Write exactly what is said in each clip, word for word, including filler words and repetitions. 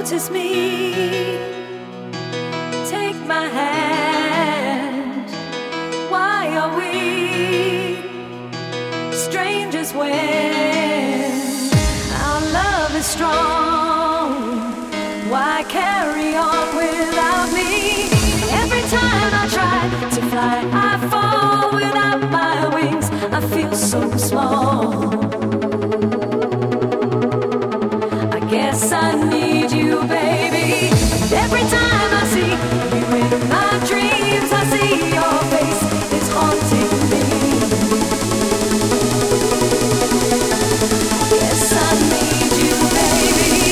notice me. Take my hand. Why are we strangers when our love is strong? Why carry on without me? Every time I try to fly, I fall without my wings. I feel so small. I guess I need you, baby. Every time I see you in my dreams, I see your face. It's haunting me. Yes, I need you, baby.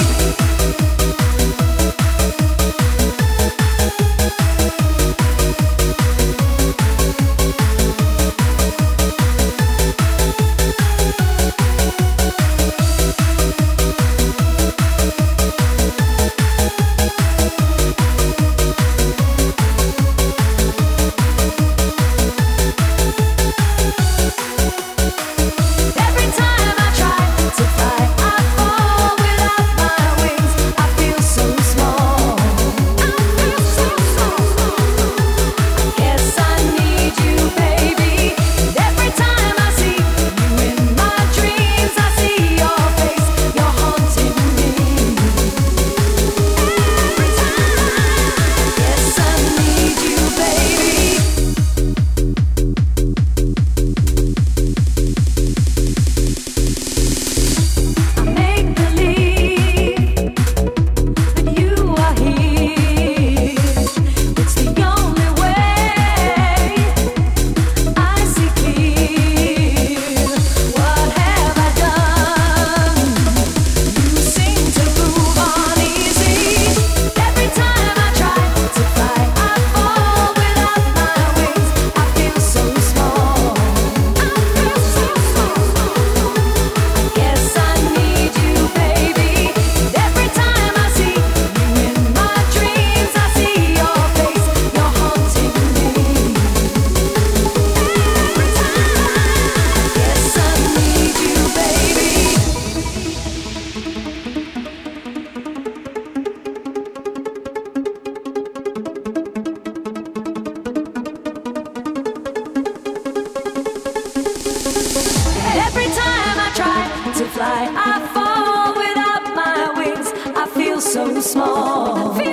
I fall without my wings. I feel so small.